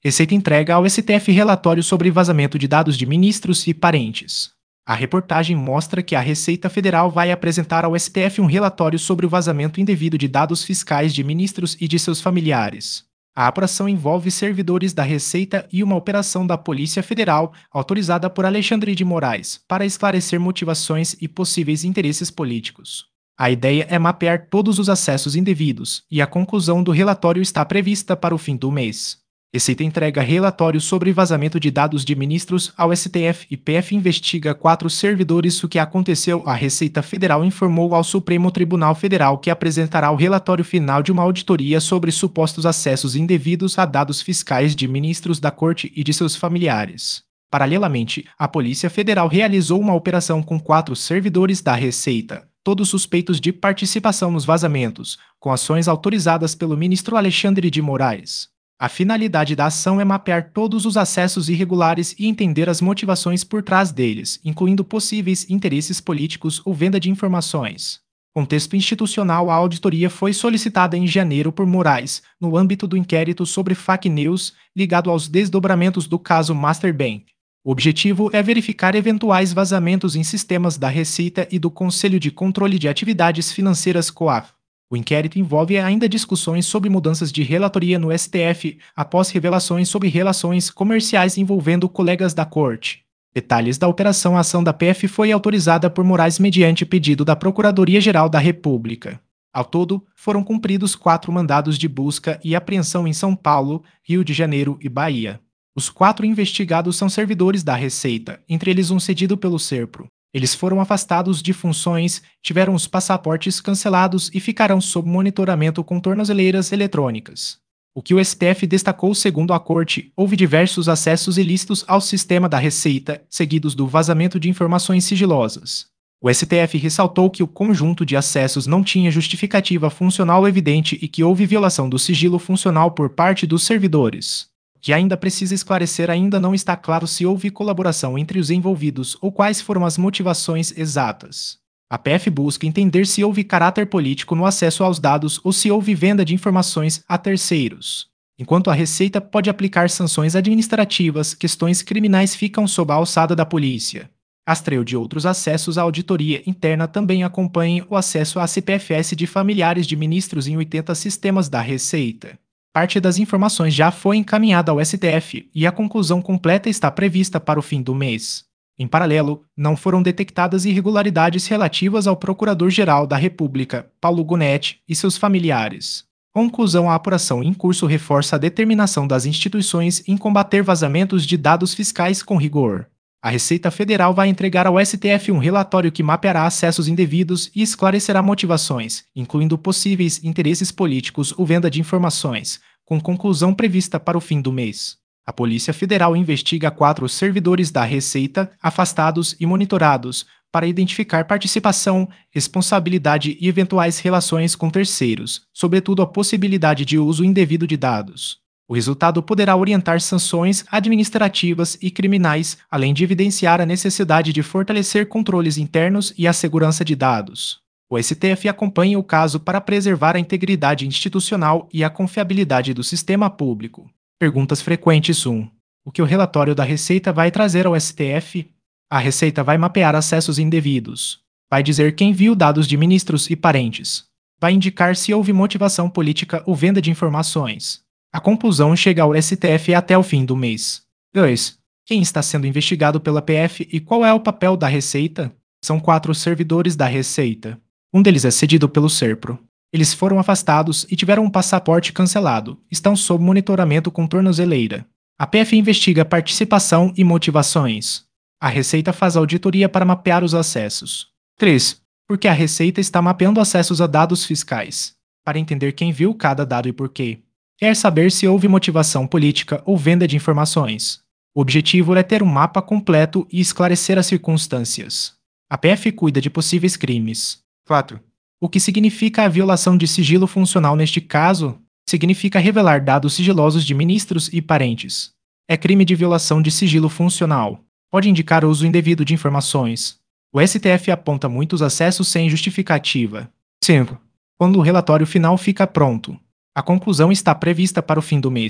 Receita entrega ao STF relatório sobre vazamento de dados de ministros e parentes. A reportagem mostra que a Receita Federal vai apresentar ao STF um relatório sobre o vazamento indevido de dados fiscais de ministros e de seus familiares. A apuração envolve servidores da Receita e uma operação da Polícia Federal autorizada por Alexandre de Moraes para esclarecer motivações e possíveis interesses políticos. A ideia é mapear todos os acessos indevidos e a conclusão do relatório está prevista para o fim do mês. Receita entrega relatório sobre vazamento de dados de ministros ao STF e PF investiga 4 servidores. O que aconteceu? A Receita Federal informou ao Supremo Tribunal Federal que apresentará o relatório final de uma auditoria sobre supostos acessos indevidos a dados fiscais de ministros da Corte e de seus familiares. Paralelamente, a Polícia Federal realizou uma operação com 4 servidores da Receita, todos suspeitos de participação nos vazamentos, com ações autorizadas pelo ministro Alexandre de Moraes. A finalidade da ação é mapear todos os acessos irregulares e entender as motivações por trás deles, incluindo possíveis interesses políticos ou venda de informações. Contexto institucional: a auditoria foi solicitada em janeiro por Moraes, no âmbito do inquérito sobre fake news ligado aos desdobramentos do caso Masterbank. O objetivo é verificar eventuais vazamentos em sistemas da Receita e do Conselho de Controle de Atividades Financeiras (COAF). O inquérito envolve ainda discussões sobre mudanças de relatoria no STF após revelações sobre relações comerciais envolvendo colegas da Corte. Detalhes da operação: a ação da PF foi autorizada por Moraes mediante pedido da Procuradoria-Geral da República. Ao todo, foram cumpridos 4 mandados de busca e apreensão em São Paulo, Rio de Janeiro e Bahia. Os 4 investigados são servidores da Receita, entre eles um cedido pelo SERPRO. Eles foram afastados de funções, tiveram os passaportes cancelados e ficarão sob monitoramento com tornozeleiras eletrônicas. O que o STF destacou: segundo a Corte, houve diversos acessos ilícitos ao sistema da Receita, seguidos do vazamento de informações sigilosas. O STF ressaltou que o conjunto de acessos não tinha justificativa funcional evidente e que houve violação do sigilo funcional por parte dos servidores. Que ainda precisa esclarecer: ainda não está claro se houve colaboração entre os envolvidos ou quais foram as motivações exatas. A PF busca entender se houve caráter político no acesso aos dados ou se houve venda de informações a terceiros. Enquanto a Receita pode aplicar sanções administrativas, questões criminais ficam sob a alçada da polícia. Rastreio de outros acessos: a auditoria interna também acompanha o acesso à CPFS de familiares de ministros em 80 sistemas da Receita. Parte das informações já foi encaminhada ao STF e a conclusão completa está prevista para o fim do mês. Em paralelo, não foram detectadas irregularidades relativas ao Procurador-Geral da República, Paulo Gonetti, e seus familiares. Conclusão: a apuração em curso reforça a determinação das instituições em combater vazamentos de dados fiscais com rigor. A Receita Federal vai entregar ao STF um relatório que mapeará acessos indevidos e esclarecerá motivações, incluindo possíveis interesses políticos ou venda de informações, com conclusão prevista para o fim do mês. A Polícia Federal investiga 4 servidores da Receita, afastados e monitorados, para identificar participação, responsabilidade e eventuais relações com terceiros, sobretudo a possibilidade de uso indevido de dados. O resultado poderá orientar sanções administrativas e criminais, além de evidenciar a necessidade de fortalecer controles internos e a segurança de dados. O STF acompanha o caso para preservar a integridade institucional e a confiabilidade do sistema público. Perguntas frequentes: 1. O que o relatório da Receita vai trazer ao STF? A Receita vai mapear acessos indevidos. Vai dizer quem viu dados de ministros e parentes. Vai indicar se houve motivação política ou venda de informações. A conclusão chega ao STF até o fim do mês. 2. Quem está sendo investigado pela PF e qual é o papel da Receita? São 4 servidores da Receita. Um deles é cedido pelo SERPRO. Eles foram afastados e tiveram um passaporte cancelado. Estão sob monitoramento com tornozeleira. A PF investiga participação e motivações. A Receita faz auditoria para mapear os acessos. 3. Por que a Receita está mapeando acessos a dados fiscais? Para entender quem viu cada dado e por quê. Quer saber se houve motivação política ou venda de informações. O objetivo é ter um mapa completo e esclarecer as circunstâncias. A PF cuida de possíveis crimes. 4. O que significa a violação de sigilo funcional neste caso? Significa revelar dados sigilosos de ministros e parentes. É crime de violação de sigilo funcional. Pode indicar o uso indevido de informações. O STF aponta muitos acessos sem justificativa. 5. Quando o relatório final fica pronto. A conclusão está prevista para o fim do mês.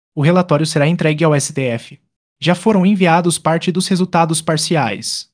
O relatório será entregue ao STF. Já foram enviados parte dos resultados parciais.